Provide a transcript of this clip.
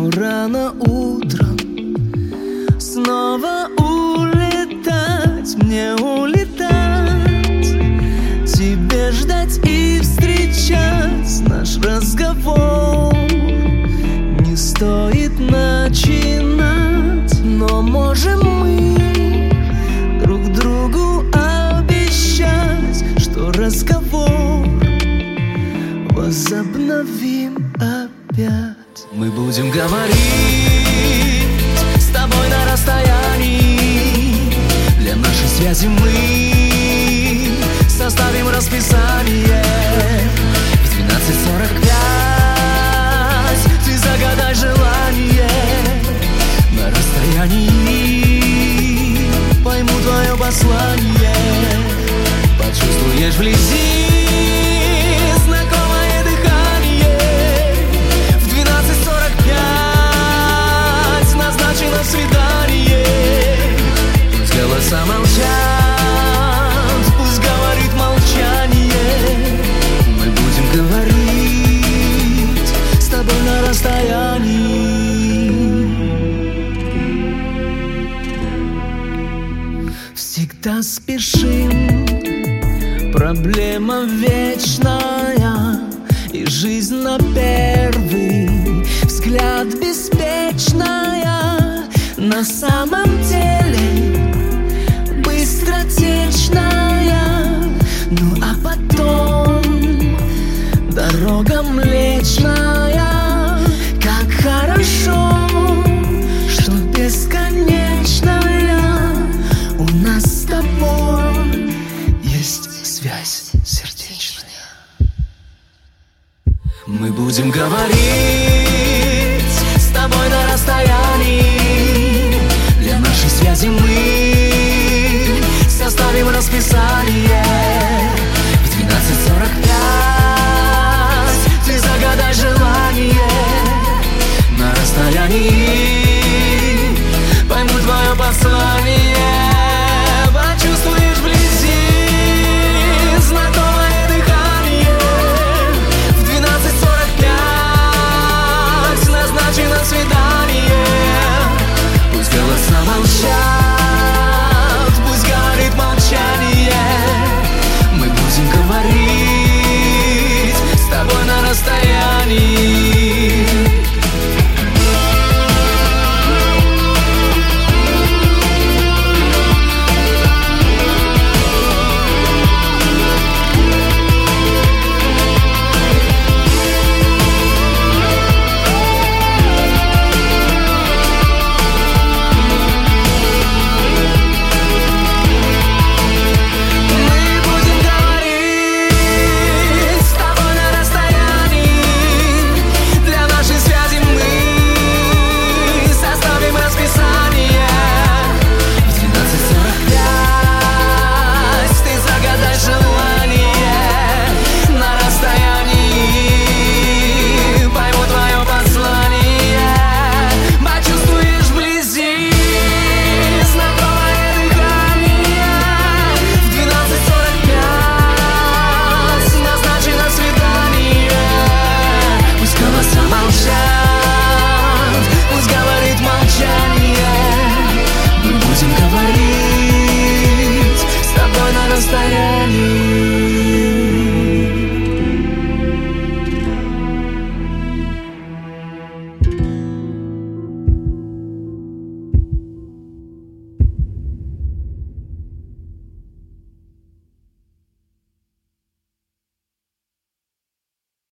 Но рано утром снова улетать, мне улетать, тебе ждать и встречать наш разговор. Не стоит начинать, но можем мы друг другу обещать, что разговор возобновим опять. Мы будем говорить с тобой на расстоянии. Для нашей связи мы составим расписание. В 12:45 ты загадай желание. На расстоянии пойму твое послание. Почувствуешь вблизи знакомое дыхание. В 12:45 назначено свидание. Пусть голоса молчат, пусть говорит молчание. Мы будем говорить с тобой на расстоянии. Всегда спешим, проблема вечная, и жизнь на первый взгляд беспечная. На самом деле быстротечная. Ну а потом дорога млечная. Как хорошо, что бесконечная. У нас с тобой есть связь сердечная. Мы будем говорить с тобой на расстоянии. Для нашей связи мы составим расписание. В 12:45 ты загадай желание. На расстоянии